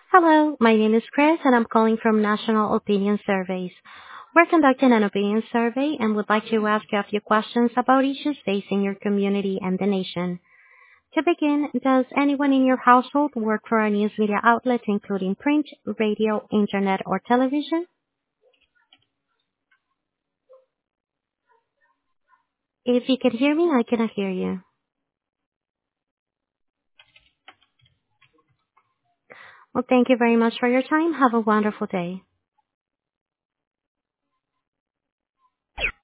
Hello, my name is Chris and I'm calling from National Opinion Surveys. We're conducting an opinion survey and would like to ask you a few questions about issues facing your community and the nation. To begin, does anyone in your household work for a news media outlet including print, radio, internet, or television? If you could hear me, I cannot hear you. Well, thank you very much for your time. Have a wonderful day.